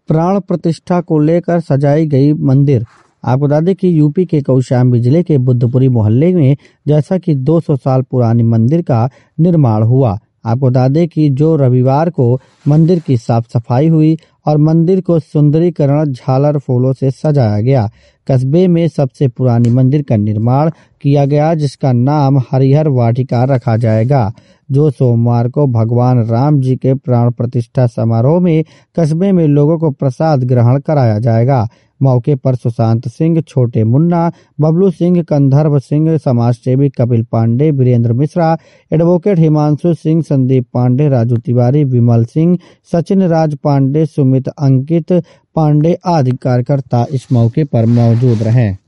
प्राण प्रतिष्ठा को लेकर सजाई गई मंदिर। आपको बता दें कि यूपी के कौशाम्बी जिले के बुद्धपुरी मोहल्ले में जैसा कि 200 साल पुरानी मंदिर का निर्माण हुआ। आपको बता दें कि जो रविवार को मंदिर की साफ सफाई हुई और मंदिर को सुंदरीकरण झालर फूलों से सजाया गया। कस्बे में सबसे पुरानी मंदिर का निर्माण किया गया, जिसका नाम हरिहर वाटिका रखा जाएगा, जो सोमवार को भगवान राम जी के प्राण प्रतिष्ठा समारोह में कस्बे में लोगों को प्रसाद ग्रहण कराया जाएगा। मौके पर सुशांत सिंह, छोटे मुन्ना, बबलू सिंह, कंधर्व सिंह, समाजसेवी कपिल पांडे, वीरेंद्र मिश्रा, एडवोकेट हिमांशु सिंह, संदीप पांडे, राजू तिवारी, विमल सिंह, सचिन राज पांडे, सुमित, अंकित पांडे आदि कार्यकर्ता इस मौके पर मौजूद रहे।